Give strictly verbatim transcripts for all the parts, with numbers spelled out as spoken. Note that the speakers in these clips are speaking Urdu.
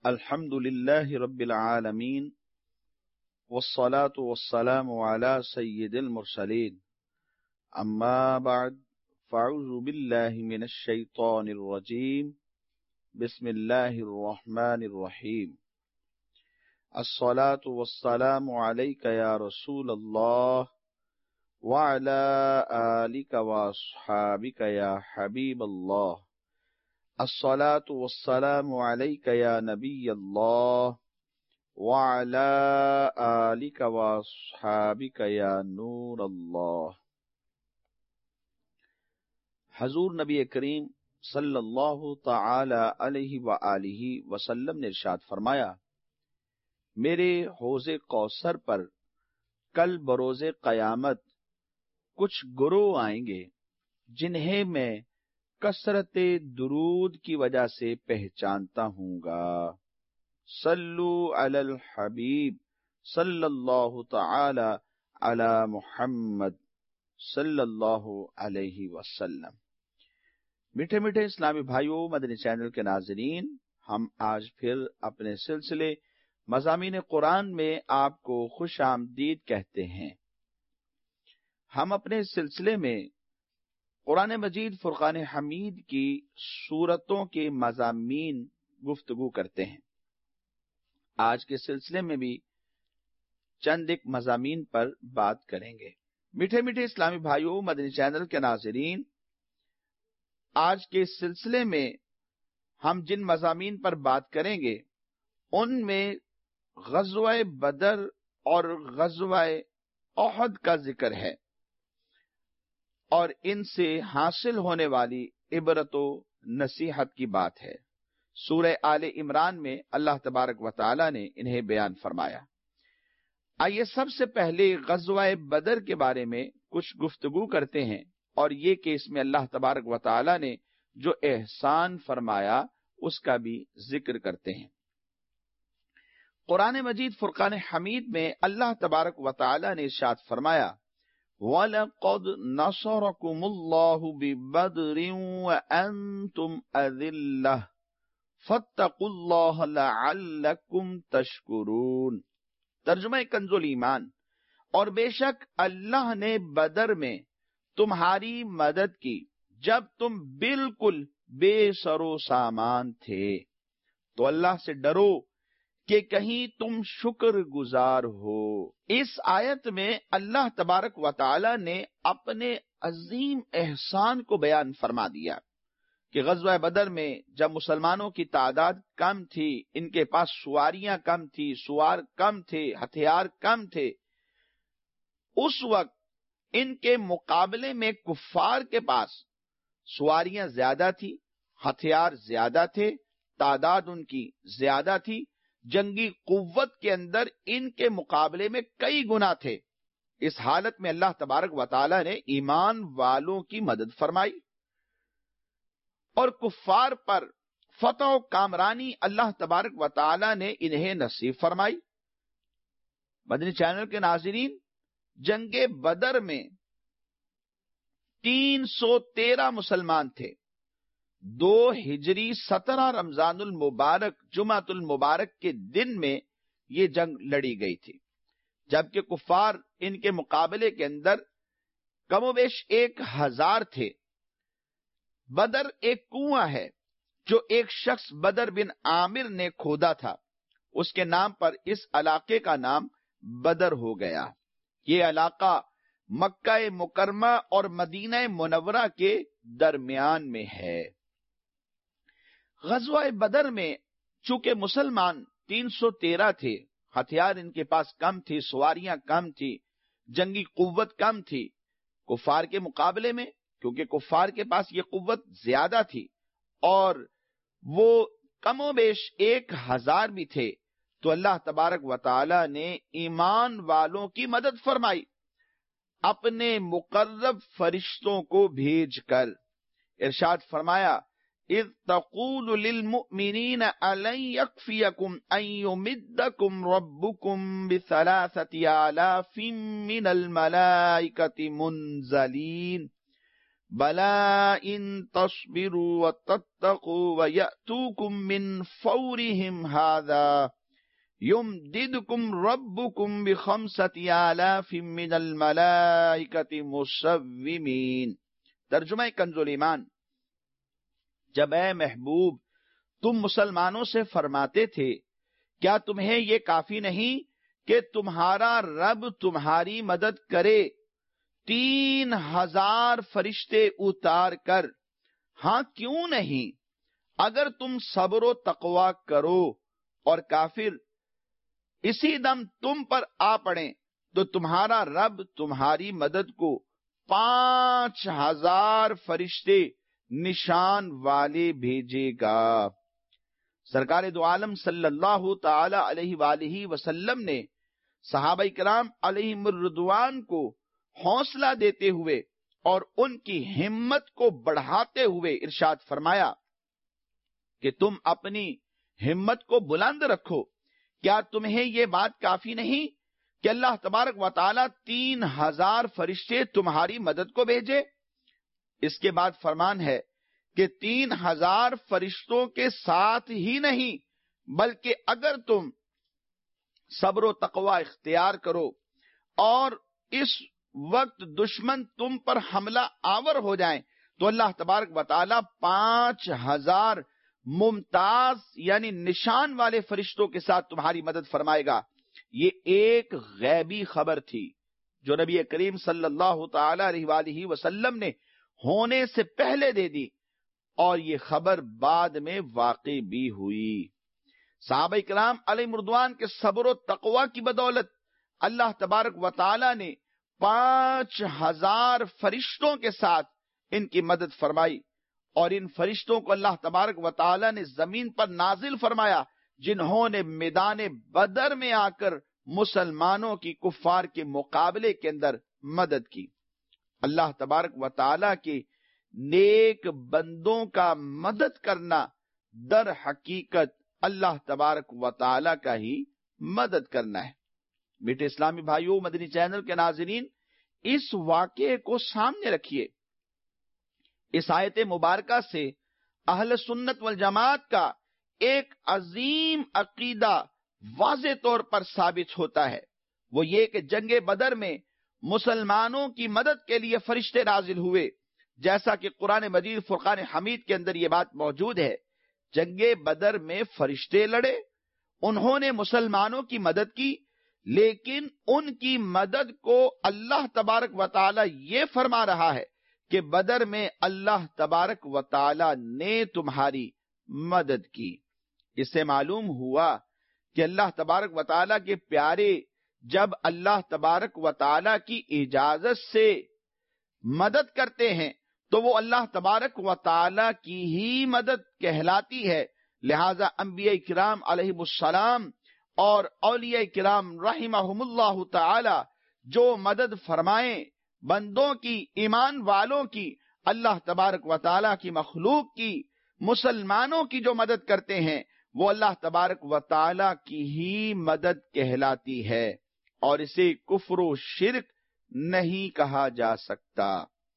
الحمد لله رب العالمين والصلاة والسلام على سيد المرسلين أما بعد فأعوذ بالله من الشيطان الرجيم بسم الله الرحمن الرحيم الصلاة والسلام عليك يا رسول الله وعلى آلك وأصحابك يا حبيب الله الصلاة والسلام عليك يا نبي الله وعلى آلك وأصحابك يا نور الله. حضور نبی کریم صلی اللہ تعالی علیہ وآلہ وسلم نے ارشاد فرمایا، میرے حوض کوثر پر کل بروز قیامت کچھ گروہ آئیں گے جنہیں میں کثرت درود کی وجہ سے پہچانتا ہوں گا. صلو علی الحبیب صلی اللہ تعالی علی محمد صلی اللہ علیہ وسلم. میٹھے میٹھے اسلامی بھائیوں، مدنی چینل کے ناظرین، ہم آج پھر اپنے سلسلے مضامین قرآن میں آپ کو خوش آمدید کہتے ہیں. ہم اپنے سلسلے میں قرآن مجید فرقان حمید کی سورتوں کے مضامین گفتگو کرتے ہیں. آج کے سلسلے میں بھی چند ایک مضامین پر بات کریں گے. میٹھے میٹھے اسلامی بھائیوں، مدنی چینل کے ناظرین، آج کے سلسلے میں ہم جن مضامین پر بات کریں گے ان میں غزوہ بدر اور غزوہ احد کا ذکر ہے اور ان سے حاصل ہونے والی عبرت و نصیحت کی بات ہے. سورہ آل عمران میں اللہ تبارک و تعالی نے انہیں بیان فرمایا. آئیے سب سے پہلے غزوہ بدر کے بارے میں کچھ گفتگو کرتے ہیں اور یہ کہ اس میں اللہ تبارک و تعالی نے جو احسان فرمایا اس کا بھی ذکر کرتے ہیں. قرآن مجید فرقان حمید میں اللہ تبارک و تعالی نے ارشاد فرمایا، وَلَقَدْ نَصَرَكُمُ اللَّهُ بِبَدْرٍ وَأَنْتُمْ أَذِلَّةٌ فَاتَّقُوا اللَّهَ لَعَلَّكُمْ تَشْكُرُونَ. ترجمہ کنز الایمان، اور بے شک اللہ نے بدر میں تمہاری مدد کی جب تم بالکل بے سر و سامان تھے، تو اللہ سے ڈرو کہ کہیں تم شکر گزار ہو. اس آیت میں اللہ تبارک و تعالی نے اپنے عظیم احسان کو بیان فرما دیا کہ غزوہ بدر میں جب مسلمانوں کی تعداد کم تھی، ان کے پاس سواریاں کم تھی، سوار کم تھے، ہتھیار کم تھے، اس وقت ان کے مقابلے میں کفار کے پاس سواریاں زیادہ تھی، ہتھیار زیادہ تھے، تعداد ان کی زیادہ تھی، جنگی قوت کے اندر ان کے مقابلے میں کئی گنا تھے. اس حالت میں اللہ تبارک و تعالی نے ایمان والوں کی مدد فرمائی اور کفار پر فتح و کامرانی اللہ تبارک و تعالی نے انہیں نصیب فرمائی. مدنی چینل کے ناظرین، جنگ بدر میں تین سو تیرہ مسلمان تھے. دو ہجری سترہ رمضان المبارک جمعۃ المبارک کے دن میں یہ جنگ لڑی گئی تھی، جبکہ کفار ان کے مقابلے کے اندر کم و بیش ایک ہزار تھے. بدر ایک کنواں ہے جو ایک شخص بدر بن عامر نے کھودا تھا، اس کے نام پر اس علاقے کا نام بدر ہو گیا. یہ علاقہ مکہ مکرمہ اور مدینہ منورہ کے درمیان میں ہے. غزوہ بدر میں چونکہ مسلمان تین سو تیرہ تھے، ہتھیار ان کے پاس کم تھی، سواریاں کم تھی، جنگی قوت کم تھی کفار کے مقابلے میں، کیونکہ کفار کے پاس یہ قوت زیادہ تھی اور وہ کم و بیش ایک ہزار بھی تھے، تو اللہ تبارک و تعالی نے ایمان والوں کی مدد فرمائی اپنے مقرب فرشتوں کو بھیج کر. ارشاد فرمایا، اذ تقول للمؤمنین الن یکفیکم ان یمدکم ربکم بثلاثة آلاف من الملائکة منزلین بلا ان تصبروا وتتقوا ويأتوكم من فورهم هذا یمددکم ربکم بخمسۃ آلاف من الملائکۃ مصومین۔ ترجمہ کنز الایمان، جب اے محبوب تم مسلمانوں سے فرماتے تھے کیا تمہیں یہ کافی نہیں کہ تمہارا رب تمہاری مدد کرے تین ہزار فرشتے اتار کر؟ ہاں کیوں نہیں، اگر تم صبر و تقوی کرو اور کافر اسی دم تم پر آ پڑیں تو تمہارا رب تمہاری مدد کو پانچ ہزار فرشتے نشان والے بھیجے گا۔ سرکار دو عالم صلی اللہ تعالی علیہ وآلہ وسلم نے صحابہ کرام علیہم الرضوان کو حوصلہ دیتے ہوئے اور ان کی ہمت کو بڑھاتے ہوئے ارشاد فرمایا کہ تم اپنی ہمت کو بلند رکھو، کیا تمہیں یہ بات کافی نہیں کہ اللہ تبارک و تعالی تین ہزار فرشتے تمہاری مدد کو بھیجے؟ اس کے بعد فرمان ہے کہ تین ہزار فرشتوں کے ساتھ ہی نہیں بلکہ اگر تم صبر و تقوی اختیار کرو اور اس وقت دشمن تم پر حملہ آور ہو جائیں تو اللہ تبارک و تعالی پانچ ہزار ممتاز یعنی نشان والے فرشتوں کے ساتھ تمہاری مدد فرمائے گا۔ یہ ایک غیبی خبر تھی جو نبی کریم صلی اللہ تعالی علیہ وآلہ وسلم نے ہونے سے پہلے دے دی اور یہ خبر بعد میں واقع بھی ہوئی۔ صحابہ کرام علیہ مردوان کے صبر و تقوی کی بدولت اللہ تبارک و تعالی نے پانچ ہزار فرشتوں کے ساتھ ان کی مدد فرمائی، اور ان فرشتوں کو اللہ تبارک و تعالی نے زمین پر نازل فرمایا جنہوں نے میدان بدر میں آ کر مسلمانوں کی کفار کے مقابلے کے اندر مدد کی۔ اللہ تبارک و تعالی کے نیک بندوں کا مدد کرنا در حقیقت اللہ تبارک و تعالی کا ہی مدد کرنا ہے۔ میٹھے اسلامی بھائیوں، مدنی چینل کے ناظرین، اس واقعے کو سامنے رکھیے۔ اس آیت مبارکہ سے اہل سنت والجماعت کا ایک عظیم عقیدہ واضح طور پر ثابت ہوتا ہے، وہ یہ کہ جنگ بدر میں مسلمانوں کی مدد کے لیے فرشتے نازل ہوئے، جیسا کہ قرآن مجید فرقان حمید کے اندر یہ بات موجود ہے۔ جنگ بدر میں فرشتے لڑے، انہوں نے مسلمانوں کی مدد کی، لیکن ان کی مدد کو اللہ تبارک و تعالی یہ فرما رہا ہے کہ بدر میں اللہ تبارک و تعالی نے تمہاری مدد کی۔ اس سے معلوم ہوا کہ اللہ تبارک و تعالی کے پیارے جب اللہ تبارک و تعالی کی اجازت سے مدد کرتے ہیں تو وہ اللہ تبارک و تعالی کی ہی مدد کہلاتی ہے۔ لہذا انبیاء کرام علیہم السلام اور اولیاء کرام رحمہم اللہ تعالی جو مدد فرمائیں بندوں کی، ایمان والوں کی، اللہ تبارک و تعالی کی مخلوق کی، مسلمانوں کی جو مدد کرتے ہیں وہ اللہ تبارک و تعالی کی ہی مدد کہلاتی ہے، اور اسے کفر و شرک نہیں کہا جا سکتا۔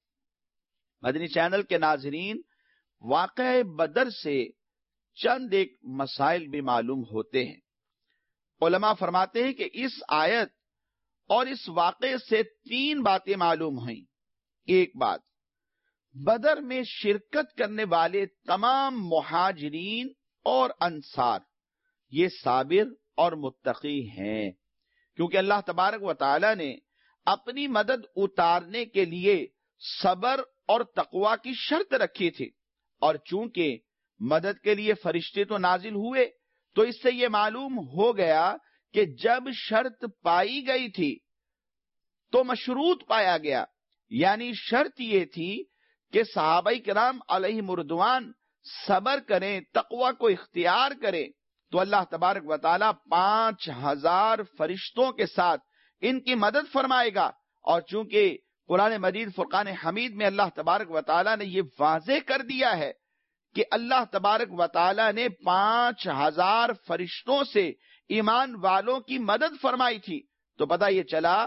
مدنی چینل کے ناظرین، واقعہ بدر سے چند ایک مسائل بھی معلوم ہوتے ہیں۔ علماء فرماتے ہیں کہ اس آیت اور اس واقعے سے تین باتیں معلوم ہوئیں۔ ایک بات، بدر میں شرکت کرنے والے تمام مہاجرین اور انصار یہ صابر اور متقی ہیں، کیونکہ اللہ تبارک و تعالی نے اپنی مدد اتارنے کے لیے صبر اور تقوی کی شرط رکھی تھی، اور چونکہ مدد کے لیے فرشتے تو نازل ہوئے تو اس سے یہ معلوم ہو گیا کہ جب شرط پائی گئی تھی تو مشروط پایا گیا، یعنی شرط یہ تھی کہ صحابہ کرام علیہم رضوان صبر کریں، تقوی کو اختیار کریں، تو اللہ تبارک و تعالی پانچ ہزار فرشتوں کے ساتھ ان کی مدد فرمائے گا۔ اور چونکہ قرآن مجید فرقان حمید میں اللہ تبارک و تعالی نے یہ واضح کر دیا ہے کہ اللہ تبارک و تعالی نے پانچ ہزار فرشتوں سے ایمان والوں کی مدد فرمائی تھی، تو پتہ یہ چلا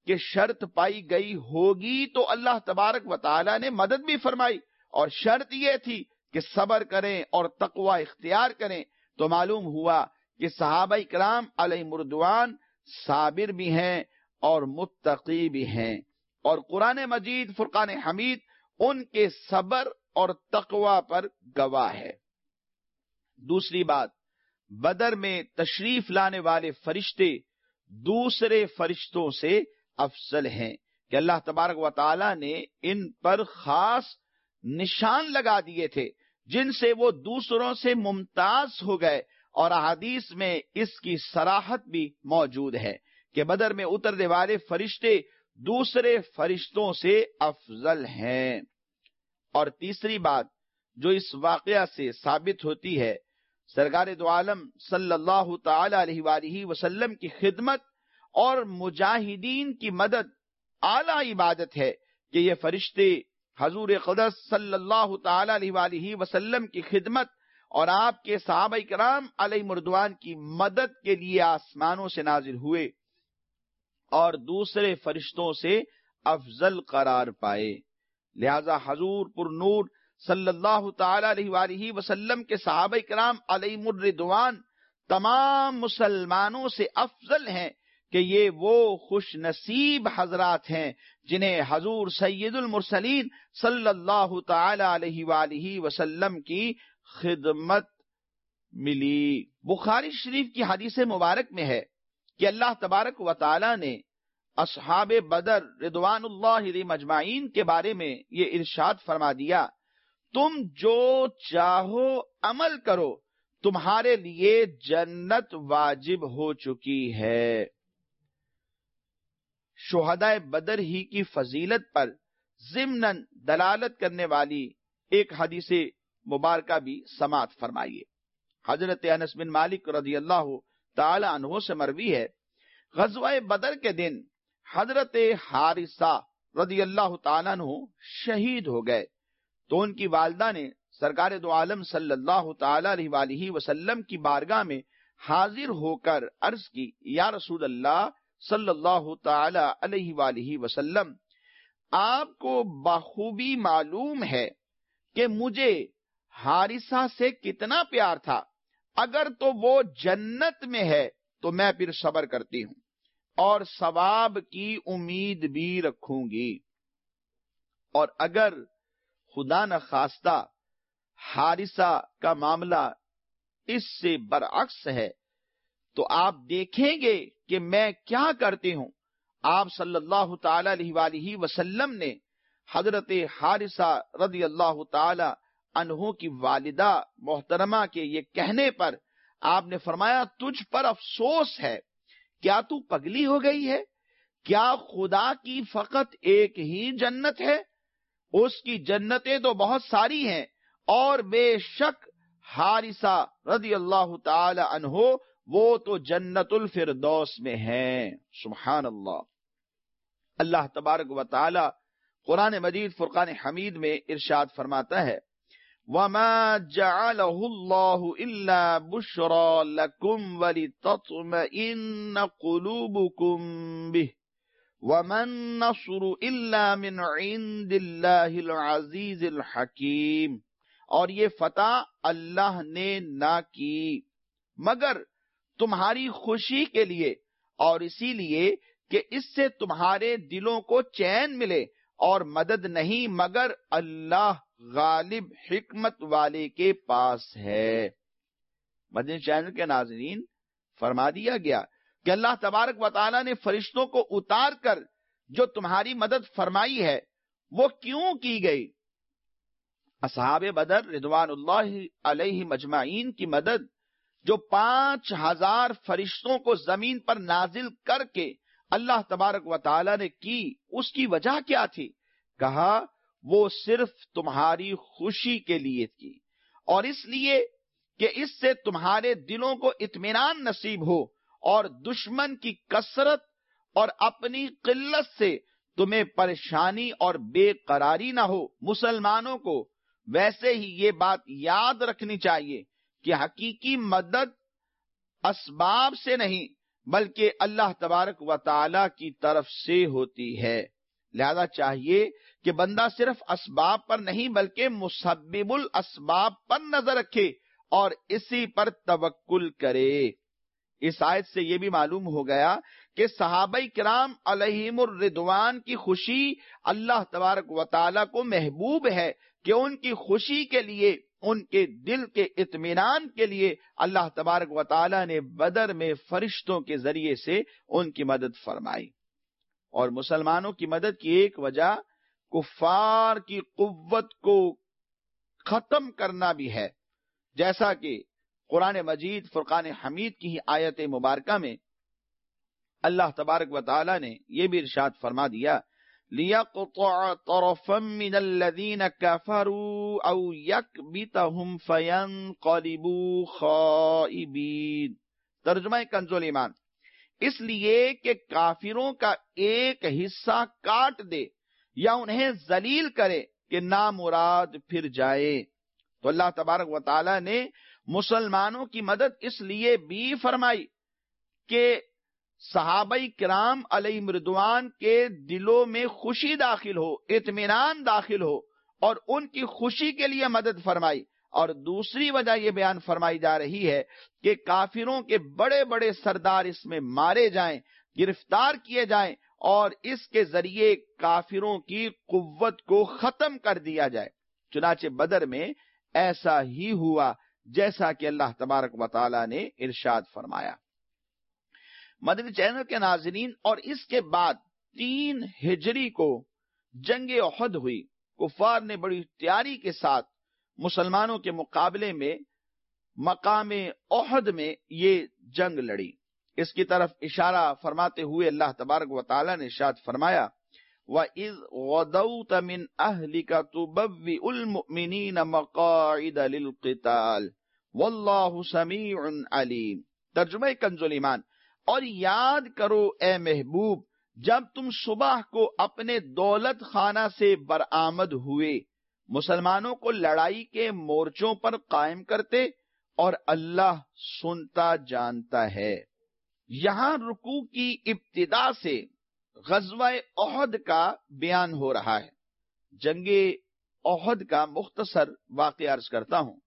کہ شرط پائی گئی ہوگی تو اللہ تبارک و تعالی نے مدد بھی فرمائی، اور شرط یہ تھی کہ صبر کریں اور تقوی اختیار کریں، تو معلوم ہوا کہ صحابہ کرام علیہم رضوان صابر بھی ہیں اور متقی بھی ہیں، اور قرآن مجید فرقان حمید ان کے صبر اور تقوی پر گواہ ہے۔ دوسری بات، بدر میں تشریف لانے والے فرشتے دوسرے فرشتوں سے افضل ہیں کہ اللہ تبارک و تعالی نے ان پر خاص نشان لگا دیے تھے جن سے وہ دوسروں سے ممتاز ہو گئے، اور احادیث میں اس کی صراحت بھی موجود ہے کہ بدر میں اترنے والے فرشتے دوسرے فرشتوں سے افضل ہیں۔ اور تیسری بات جو اس واقعہ سے ثابت ہوتی ہے، سرکار دو عالم صلی اللہ تعالی علیہ وآلہ وسلم کی خدمت اور مجاہدین کی مدد اعلی عبادت ہے کہ یہ فرشتے حضور قدس صلی اللہ تعالی علیہ وآلہ وسلم کی خدمت اور آپ کے صحابہ کرام علیہ رضوان کی مدد کے لیے آسمانوں سے نازل ہوئے اور دوسرے فرشتوں سے افضل قرار پائے۔ لہذا حضور پر نور صلی اللہ تعالی علیہ وآلہ وسلم کے صحابہ کرام علیہ الرضوان تمام مسلمانوں سے افضل ہیں کہ یہ وہ خوش نصیب حضرات ہیں جنہیں حضور سید المرسلین صلی اللہ تعالی علیہ وآلہ وسلم کی خدمت ملی۔ بخاری شریف کی حدیث مبارک میں ہے کہ اللہ تبارک و تعالی نے اصحاب بدر رضوان اللہ علیہم اجمعین کے بارے میں یہ ارشاد فرما دیا، تم جو چاہو عمل کرو، تمہارے لیے جنت واجب ہو چکی ہے۔ شہدائے بدر ہی کی فضیلت پر ضمناً دلالت کرنے والی ایک حدیث مبارکہ بھی سماعت فرمائیے۔ حضرت انس بن مالک رضی اللہ تعالی عنہ سے مروی ہے، غزوہ بدر کے دن حضرت حارثہ رضی اللہ تعالیٰ عنہ شہید ہو گئے، تو ان کی والدہ نے سرکار دو عالم صلی اللہ تعالی علیہ وآلہ وسلم کی بارگاہ میں حاضر ہو کر عرض کی، یا رسول اللہ صلی اللہ تعالی علیہ وآلہ وسلم، آپ کو بخوبی معلوم ہے کہ مجھے حارثہ سے کتنا پیار تھا، اگر تو وہ جنت میں ہے تو میں پھر صبر کرتی ہوں اور ثواب کی امید بھی رکھوں گی، اور اگر خدا نخواستہ حارثہ کا معاملہ اس سے برعکس ہے تو آپ دیکھیں گے کہ میں کیا کرتی ہوں۔ آپ صلی اللہ تعالی علیہ وآلہ وسلم نے حضرت حارثہ رضی اللہ تعالی عنہ کی والدہ محترمہ کے یہ کہنے پر آپ نے فرمایا، تجھ پر افسوس ہے، کیا تو پگلی ہو گئی ہے؟ کیا خدا کی فقط ایک ہی جنت ہے؟ اس کی جنتیں تو بہت ساری ہیں، اور بے شک حارثہ رضی اللہ تعالی عنہ وہ تو جنت الفردوس میں ہیں۔ سبحان اللہ۔ اللہ تبارک و تعالی قرآن مجید فرقان حمید میں ارشاد فرماتا ہے، وَمَا جَعَلَهُ اللَّهُ إِلَّا بُشْرَى لَكُمْ وَلِتَطْمَئِنَّ قُلُوبُكُمْ بِهِ وَمَا النَّصْرُ إِلَّا مِنْ عِنْدِ اللَّهِ الْعَزِيزِ الْحَكِيمِ، اور یہ فتح اللہ نے نہ کی مگر تمہاری خوشی کے لیے، اور اسی لیے کہ اس سے تمہارے دلوں کو چین ملے، اور مدد نہیں مگر اللہ غالب حکمت والے کے پاس ہے۔ مدنی چینل کے ناظرین، فرما دیا گیا کہ اللہ تبارک و تعالیٰ نے فرشتوں کو اتار کر جو تمہاری مدد فرمائی ہے وہ کیوں کی گئی؟ اصحاب بدر رضوان اللہ علیہ مجمعین کی مدد جو پانچ ہزار فرشتوں کو زمین پر نازل کر کے اللہ تبارک و تعالیٰ نے کی، اس کی وجہ کیا تھی؟ کہا وہ صرف تمہاری خوشی کے لیے تھی، اور اس لیے کہ اس سے تمہارے دلوں کو اطمینان نصیب ہو، اور دشمن کی کثرت اور اپنی قلت سے تمہیں پریشانی اور بے قراری نہ ہو۔ مسلمانوں کو ویسے ہی یہ بات یاد رکھنی چاہیے کہ حقیقی مدد اسباب سے نہیں بلکہ اللہ تبارک و تعالی کی طرف سے ہوتی ہے۔ لہذا چاہیے کہ بندہ صرف اسباب پر نہیں بلکہ مسبب الاسباب پر نظر رکھے اور اسی پر توکل کرے۔ اس آیت سے یہ بھی معلوم ہو گیا کہ صحابہ کرام علیہم الرضوان کی خوشی اللہ تبارک و تعالی کو محبوب ہے کہ ان کی خوشی کے لیے، ان کے دل کے اطمینان کے لیے اللہ تبارک و تعالی نے بدر میں فرشتوں کے ذریعے سے ان کی مدد فرمائی۔ اور مسلمانوں کی مدد کی ایک وجہ کفار کی قوت کو ختم کرنا بھی ہے، جیسا کہ قرآن مجید فرقان حمید کی ہی آیت مبارکہ میں اللہ تبارک و تعالی نے یہ بھی ارشاد فرما دیا، لِيَقْطَعَ طَرَفًا مِّنَ الَّذِينَ كَفَرُوا أَوْ يَكْبِتَهُمْ فَيَنْقَلِبُوا خَائِبِينَ۔ ترجمہ کنز الایمان، اس لیے کہ کافروں کا ایک حصہ کاٹ دے یا انہیں ذلیل کرے کہ نامراد پھر جائے۔ تو اللہ تبارک و تعالی نے مسلمانوں کی مدد اس لیے بھی فرمائی کہ صحابہ کرام علیہم رضوان کے دلوں میں خوشی داخل ہو، اطمینان داخل ہو، اور ان کی خوشی کے لیے مدد فرمائی۔ اور دوسری وجہ یہ بیان فرمائی جا رہی ہے کہ کافروں کے بڑے بڑے سردار اس میں مارے جائیں، گرفتار کیے جائیں، اور اس کے ذریعے کافروں کی قوت کو ختم کر دیا جائے۔ چنانچہ بدر میں ایسا ہی ہوا جیسا کہ اللہ تبارک و تعالی نے ارشاد فرمایا۔ مدنی چینل کے ناظرین، اور اس کے بعد تین ہجری کو جنگ احد ہوئی۔ کفار نے بڑی تیاری کے ساتھ مسلمانوں کے مقابلے میں مقام احد میں یہ جنگ لڑی۔ اس کی طرف اشارہ فرماتے ہوئے اللہ تبارک و تعالی نے ارشاد فرمایا، وَإِذْ غَدَوْتَ مِنْ أَهْلِكَ تُبَوِّئُ الْمُؤْمِنِينَ مَقَاعِدَ لِلْقِتَالِ وَاللَّهُ سَمِيعٌ عَلِيمٌ۔ ترجمہ کنز الایمان، اور یاد کرو اے محبوب جب تم صبح کو اپنے دولت خانہ سے برآمد ہوئے، مسلمانوں کو لڑائی کے مورچوں پر قائم کرتے، اور اللہ سنتا جانتا ہے۔ یہاں رکوع کی ابتدا سے غزوہ احد کا بیان ہو رہا ہے۔ جنگ احد کا مختصر واقعہ عرض کرتا ہوں۔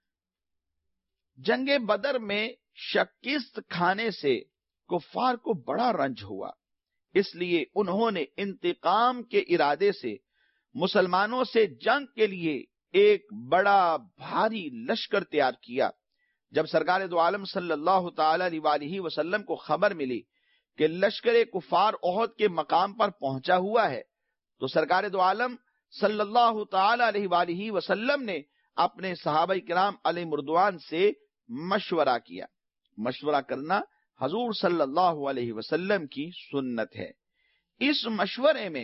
جنگ بدر میں شکست کھانے سے کفار کو بڑا رنج ہوا، اس لیے انہوں نے انتقام کے ارادے سے مسلمانوں سے جنگ کے لیے ایک بڑا بھاری لشکر تیار کیا۔ جب سرکار دو عالم صلی اللہ تعالی علیہ وآلہ وسلم کو خبر ملی کہ لشکر کفار احد کے مقام پر پہنچا ہوا ہے، تو سرکار دو عالم صلی اللہ تعالی علیہ وآلہ وسلم نے اپنے صحابہ کرام علیہ رضوان سے مشورہ کیا۔ مشورہ کرنا حضور صلی اللہ علیہ وسلم کی سنت ہے۔ اس مشورے میں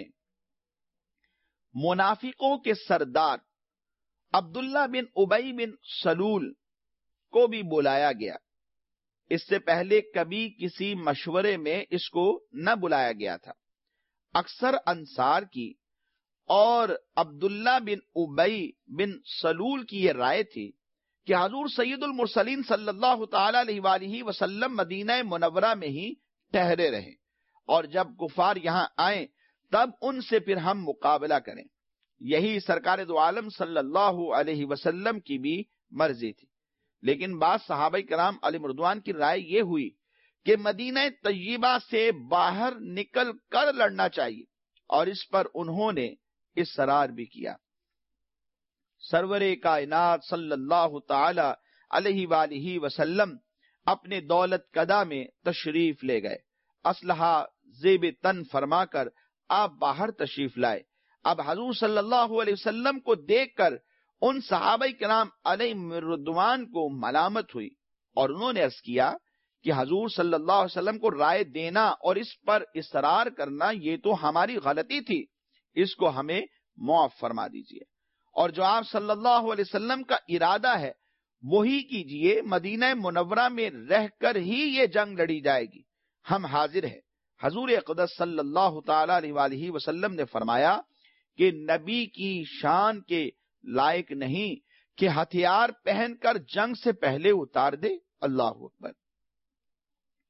منافقوں کے سردار عبداللہ بن ابی بن سلول کو بھی بلایا گیا۔ اس سے پہلے کبھی کسی مشورے میں اس کو نہ بلایا گیا تھا۔ اکثر انصار کی اور عبداللہ بن ابی بن سلول کی یہ رائے تھی کہ حضور سید المرسلین صلی اللہ تعالی علیہ وآلہ وسلم مدینہ منورہ میں ہی ٹھہرے رہیں، اور جب کفار یہاں آئیں تب ان سے پھر ہم مقابلہ کریں۔ یہی سرکار دو عالم صلی اللہ علیہ وسلم کی بھی مرضی تھی، لیکن بعض صحابہ کرام علیہ رضوان کی رائے یہ ہوئی کہ مدینہ طیبہ سے باہر نکل کر لڑنا چاہیے، اور اس پر انہوں نے اصرار بھی کیا۔ سرور کائنات صلی اللہ تعالی علیہ وآلہ وسلم اپنے دولت کدا میں تشریف لے گئے، اسلحہ زیب تن فرما کر آپ باہر تشریف لائے۔ اب حضور صلی اللہ علیہ وسلم کو دیکھ کر ان صحابہ کرام علیہ رضوان کو ملامت ہوئی، اور انہوں نے عرض کیا کہ حضور صلی اللہ علیہ وسلم کو رائے دینا اور اس پر اصرار کرنا یہ تو ہماری غلطی تھی، اس کو ہمیں معاف فرما دیجیے، اور جو آپ صلی اللہ علیہ وسلم کا ارادہ ہے وہی کیجیے۔ مدینہ منورہ میں رہ کر ہی یہ جنگ لڑی جائے گی، ہم حاضر ہیں۔ حضور اقدس صلی اللہ تعالی علیہ وآلہ وسلم نے فرمایا کہ نبی کی شان کے لائق نہیں کہ ہتھیار پہن کر جنگ سے پہلے اتار دے۔ اللہ اکبر۔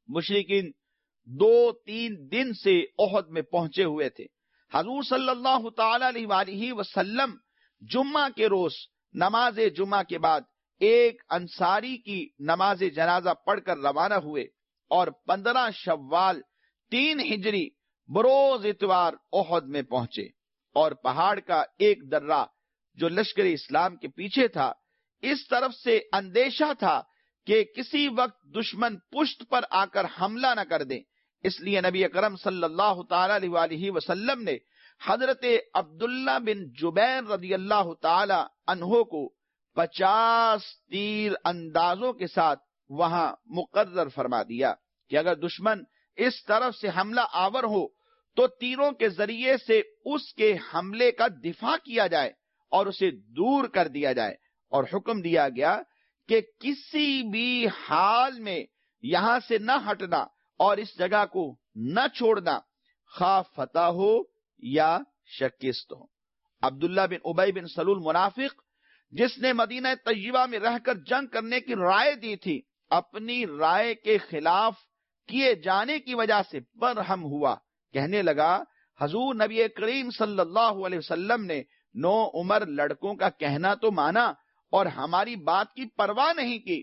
مشرکین دو تین دن سے احد میں پہنچے ہوئے تھے۔ حضور صلی اللہ تعالی علیہ وآلہ وسلم جمعہ کے روز نماز جمعہ کے بعد ایک انصاری کی نماز جنازہ پڑھ کر روانہ ہوئے اور پندرہ شوال تین ہجری بروز اتوار احد میں پہنچے، اور پہاڑ کا ایک درہ جو لشکر اسلام کے پیچھے تھا، اس طرف سے اندیشہ تھا کہ کسی وقت دشمن پشت پر آ کر حملہ نہ کر دیں، اس لیے نبی اکرم صلی اللہ تعالی علیہ وآلہ وسلم نے حضرت عبداللہ بن جبیر رضی اللہ تعالی عنہ کو پچاس تیر اندازوں کے ساتھ وہاں مقرر فرما دیا کہ اگر دشمن اس طرف سے حملہ آور ہو تو تیروں کے ذریعے سے اس کے حملے کا دفاع کیا جائے اور اسے دور کر دیا جائے، اور حکم دیا گیا کہ کسی بھی حال میں یہاں سے نہ ہٹنا اور اس جگہ کو نہ چھوڑنا، خواہ فتح ہو یا شکست ہو۔ عبداللہ بن ابی بن سلول منافق جس نے مدینہ طیبہ میں رہ کر جنگ کرنے کی رائے دی تھی، اپنی رائے کے خلاف کیے جانے کی وجہ سے برہم ہوا، کہنے لگا حضور نبی کریم صلی اللہ علیہ وسلم نے نو عمر لڑکوں کا کہنا تو مانا اور ہماری بات کی پرواہ نہیں کی۔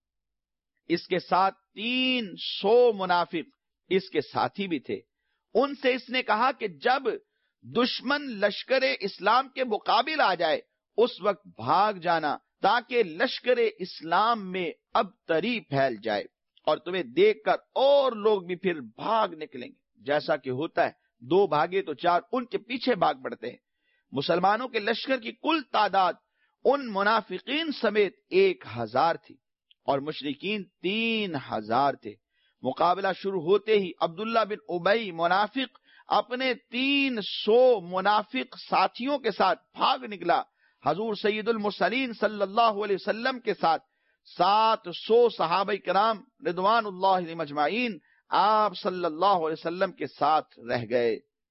اس کے ساتھ تین سو منافق اس کے ساتھی بھی تھے۔ ان سے اس نے کہا کہ جب دشمن لشکر اسلام کے مقابل آ جائے اس وقت بھاگ جانا، تاکہ لشکر اسلام میں اب تری پھیل جائے اور تمہیں دیکھ کر اور لوگ بھی پھر بھاگ نکلیں گے، جیسا کہ ہوتا ہے دو بھاگے تو چار ان کے پیچھے بھاگ پڑتے ہیں۔ مسلمانوں کے لشکر کی کل تعداد ان منافقین سمیت ایک ہزار تھی اور مشرکین تین ہزار تھے۔ مقابلہ شروع ہوتے ہی عبداللہ بن ابی منافق اپنے تین سو منافق ساتھیوں کے ساتھ بھاگ نکلا۔ حضور سید المرسلین صلی اللہ علیہ وسلم کے ساتھ سات سو صحابہ کرام رضوان اللہ علیہم اجمعین آپ صلی اللہ علیہ وسلم کے ساتھ رہ گئے۔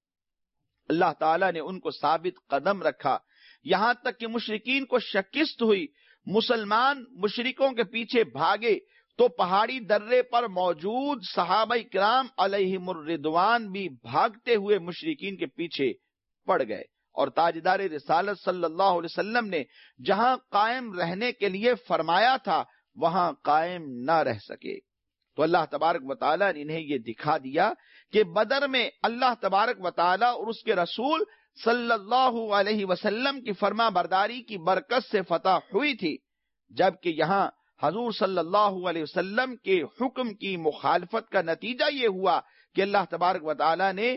اللہ تعالیٰ نے ان کو ثابت قدم رکھا، یہاں تک کہ مشرکین کو شکست ہوئی۔ مسلمان مشرکوں کے پیچھے بھاگے تو پہاڑی درے پر موجود صحابہ کرام علیہم الرضوان بھی بھاگتے ہوئے مشرکین کے پیچھے پڑ گئے، اور تاجدار رسالت صلی اللہ علیہ وسلم نے جہاں قائم رہنے کے لیے فرمایا تھا وہاں قائم نہ رہ سکے۔ تو اللہ تبارک و تعالیٰ نے انہیں یہ دکھا دیا کہ بدر میں اللہ تبارک و تعالیٰ اور اس کے رسول صلی اللہ علیہ وسلم کی فرما برداری کی برکت سے فتح ہوئی تھی، جبکہ یہاں حضور صلی اللہ علیہ وسلم کے حکم کی مخالفت کا نتیجہ یہ ہوا کہ اللہ تبارک و تعالیٰ نے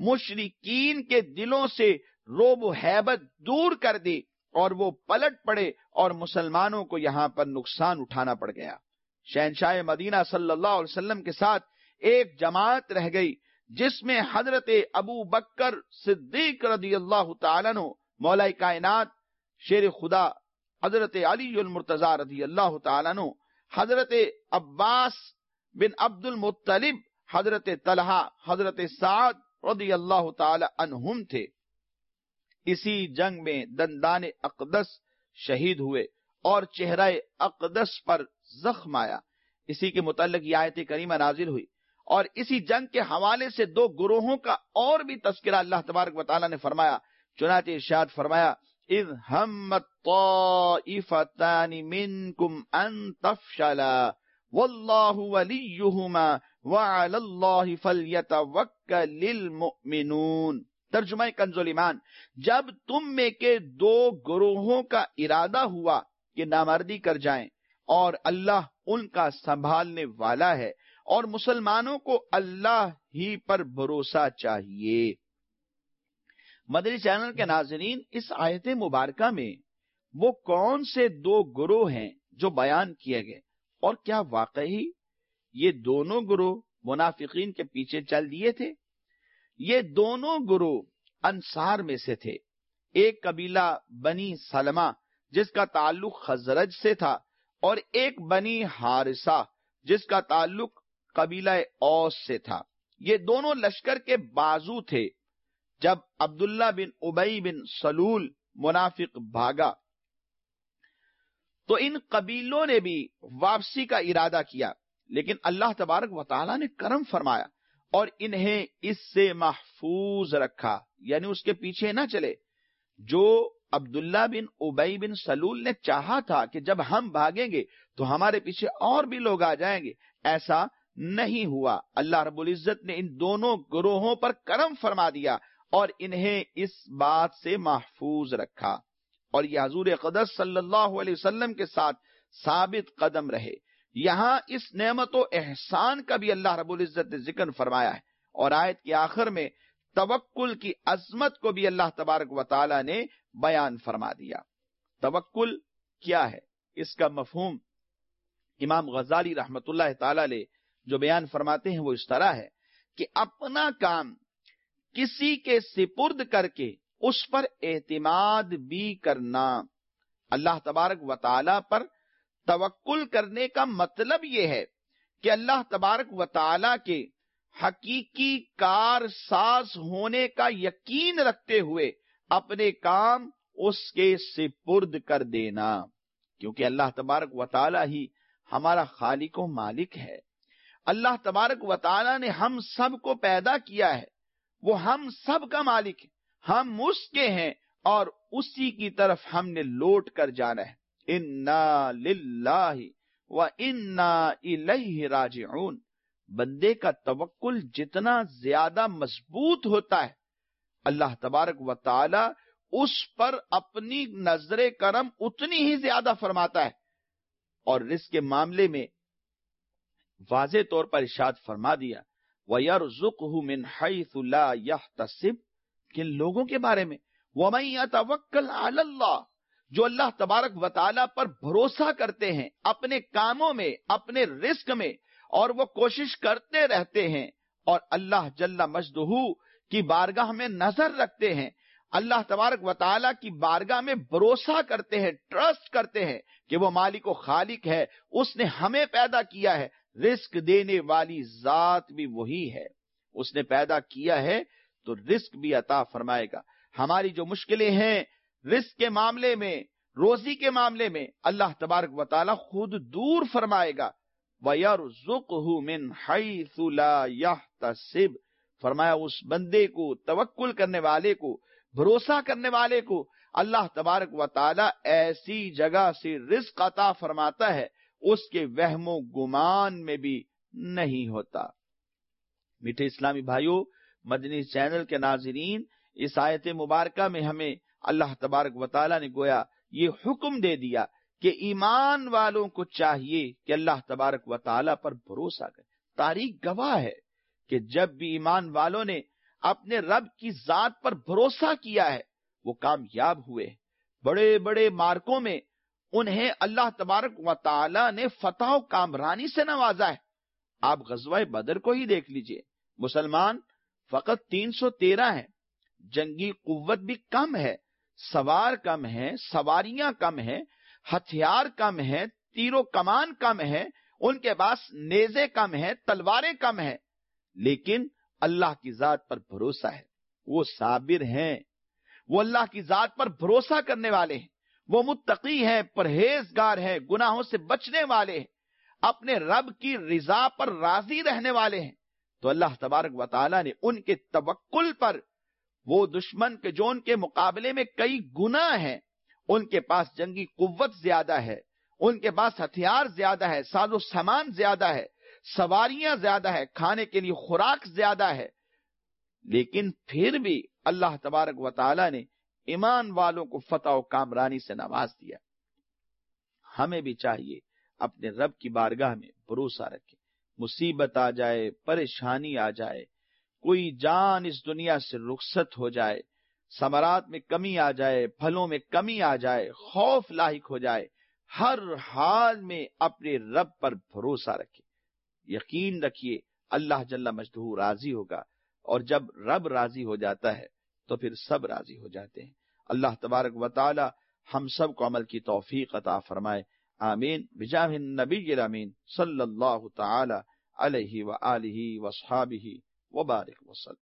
مشرکین کے دلوں سے روب و ہیبت دور کر دی اور وہ پلٹ پڑے اور مسلمانوں کو یہاں پر نقصان اٹھانا پڑ گیا۔ شہنشاہ مدینہ صلی اللہ علیہ وسلم کے ساتھ ایک جماعت رہ گئی جس میں حضرت ابو بکر صدیق رضی اللہ تعالیٰ عنہ، مولا کائنات شیر خدا حضرت علی المرتضی رضی اللہ تعالیٰ عنہ، حضرت عباس بن عبد المطلب، حضرت طلحہ، حضرت سعد رضی اللہ تعالیٰ عنہم تھے۔ اسی جنگ میں دندان اقدس شہید ہوئے اور چہرہ اقدس پر زخم آیا۔ اسی کے متعلق یہ آیت کریمہ نازل ہوئی، اور اسی جنگ کے حوالے سے دو گروہوں کا اور بھی تذکرہ اللہ تبارک و تعالیٰ نے فرمایا۔ چنانچہ ارشاد فرمایا اذ ہمت طائفتان منکم ان تفشلا واللہ ولیہما وعلی اللہ فلیتوکل المؤمنون۔ ترجمہ کنز ایمان، جب تم میں کے دو گروہوں کا ارادہ ہوا کہ نامردی کر جائیں اور اللہ ان کا سنبھالنے والا ہے، اور مسلمانوں کو اللہ ہی پر بھروسہ چاہیے۔ مدنی چینل کے ناظرین، اس آیت مبارکہ میں وہ کون سے دو گروہ ہیں جو بیان کیے گئے، اور کیا واقعی یہ دونوں گروہ منافقین کے پیچھے چل دیے تھے؟ یہ دونوں گروہ انصار میں سے تھے۔ ایک قبیلہ بنی سلمہ جس کا تعلق خزرج سے تھا، اور ایک بنی حارثہ جس کا تعلق قبیلہ اوس سے تھا۔ یہ دونوں لشکر کے بازو تھے۔ جب عبداللہ بن ابی بن سلول منافق بھاگا تو ان قبیلوں نے بھی واپسی کا ارادہ کیا، لیکن اللہ تبارک و تعالیٰ نے کرم فرمایا اور انہیں اس سے محفوظ رکھا، یعنی اس کے پیچھے نہ چلے۔ جو عبداللہ بن ابی بن سلول نے چاہا تھا کہ جب ہم بھاگیں گے تو ہمارے پیچھے اور بھی لوگ آ جائیں گے، ایسا نہیں ہوا۔ اللہ رب العزت نے ان دونوں گروہوں پر کرم فرما دیا اور انہیں اس بات سے محفوظ رکھا، اور یہ حضور اقدس صلی اللہ علیہ وسلم کے ساتھ ثابت قدم رہے۔ یہاں اس نعمت و احسان کا بھی اللہ رب العزت نے ذکر فرمایا ہے، اور آیت کے آخر میں توکل کی عظمت کو بھی اللہ تبارک و تعالی نے بیان فرما دیا۔ توکل کیا ہے، اس کا مفہوم امام غزالی رحمت اللہ تعالی علیہ جو بیان فرماتے ہیں وہ اس طرح ہے کہ اپنا کام کسی کے سپرد کر کے اس پر اعتماد بھی کرنا۔ اللہ تبارک و تعالی پر توکل کرنے کا مطلب یہ ہے کہ اللہ تبارک و تعالی کے حقیقی کار ساز ہونے کا یقین رکھتے ہوئے اپنے کام اس کے سپرد کر دینا، کیونکہ اللہ تبارک و تعالی ہی ہمارا خالق و مالک ہے۔ اللہ تبارک و تعالی نے ہم سب کو پیدا کیا ہے، وہ ہم سب کا مالک ہے، ہم اس کے ہیں اور اسی کی طرف ہم نے لوٹ کر جانا ہے۔ انا للہ و انا الیہ راجعون۔ بندے کا توکل جتنا زیادہ مضبوط ہوتا ہے، اللہ تبارک و تعالی اس پر اپنی نظر کرم اتنی ہی زیادہ فرماتا ہے، اور رزق کے معاملے میں واضح طور پر ارشاد فرما دیا وَيَرْزُقْهُ مِنْ حَيْثُ لَا يَحْتَسِبْ۔ کن لوگوں کے بارے میں وَمَن يَتَوَكَّلْ عَلَى اللَّهِ، جو اللہ تبارک و تعالی پر بھروسہ کرتے ہیں اپنے کاموں میں، اپنے رزق میں، اور وہ کوشش کرتے رہتے ہیں اور اللہ جل مجدہ کی بارگاہ میں نظر رکھتے ہیں، اللہ تبارک و تعالی کی بارگاہ میں بھروسہ کرتے ہیں، ٹرسٹ کرتے ہیں کہ وہ مالک و خالق ہے، اس نے ہمیں پیدا کیا ہے، رزق دینے والی ذات بھی وہی ہے، اس نے پیدا کیا ہے تو رزق بھی عطا فرمائے گا۔ ہماری جو مشکلیں ہیں رزق کے معاملے میں، روزی کے معاملے میں، اللہ تبارک و تعالی خود دور فرمائے گا۔ وَيَرْزُقْهُ مِنْ حَيْثُ لَا يَحْتَسِبْ۔ فرمایا اس بندے کو، توکل کرنے والے کو، بھروسہ کرنے والے کو اللہ تبارک و تعالی ایسی جگہ سے رزق عطا فرماتا ہے اس کے وہم و گمان میں بھی نہیں ہوتا۔ میٹھے اسلامی بھائیوں، مدنی چینل کے ناظرین، اس آیت مبارکہ میں ہمیں اللہ تبارک و تعالی نے گویا یہ حکم دے دیا کہ ایمان والوں کو چاہیے کہ اللہ تبارک و تعالی پر بھروسہ کرے۔ تاریخ گواہ ہے کہ جب بھی ایمان والوں نے اپنے رب کی ذات پر بھروسہ کیا ہے وہ کامیاب ہوئے۔ بڑے بڑے مارکوں میں انہیں اللہ تبارک و تعالی نے فتح و کامرانی سے نوازا ہے۔ آپ غزوہ بدر کو ہی دیکھ لیجئے، مسلمان فقط تین سو تیرہ ہیں، جنگی قوت بھی کم ہے، سوار کم ہیں، سواریاں کم ہیں، ہتھیار کم ہیں، تیر و کمان کم ہیں، ان کے پاس نیزے کم ہیں، تلواریں کم ہیں، لیکن اللہ کی ذات پر بھروسہ ہے، وہ صابر ہیں، وہ اللہ کی ذات پر بھروسہ کرنے والے ہیں، وہ متقی ہیں، پرہیزگار ہیں، گناہوں سے بچنے والے ہیں، اپنے رب کی رضا پر راضی رہنے والے ہیں۔ تو اللہ تبارک و تعالی نے ان کے توکل پر، وہ دشمن کے جو ان کے مقابلے میں کئی گنا ہیں، ان کے پاس جنگی قوت زیادہ ہے، ان کے پاس ہتھیار زیادہ ہے، ساز و سامان زیادہ ہے، سواریاں زیادہ ہے، کھانے کے لیے خوراک زیادہ ہے، لیکن پھر بھی اللہ تبارک و تعالی نے ایمان والوں کو فتح و کامرانی سے نواز دیا۔ ہمیں بھی چاہیے اپنے رب کی بارگاہ میں بھروسہ رکھیں، مصیبت آ جائے، پریشانی آ جائے، کوئی جان اس دنیا سے رخصت ہو جائے، ثمرات میں کمی آ جائے، پھلوں میں کمی آ جائے، خوف لاحق ہو جائے، ہر حال میں اپنے رب پر بھروسہ رکھیں، یقین رکھیے اللہ جل مجدہ راضی ہوگا، اور جب رب راضی ہو جاتا ہے تو پھر سب راضی ہو جاتے ہیں۔ اللہ تبارک و تعالی ہم سب کو عمل کی توفیق عطا فرمائے، آمین، بجاہ النبی الامین صلی اللہ تعالی علیہ وآلہ وصحابہ وبارک وسلم۔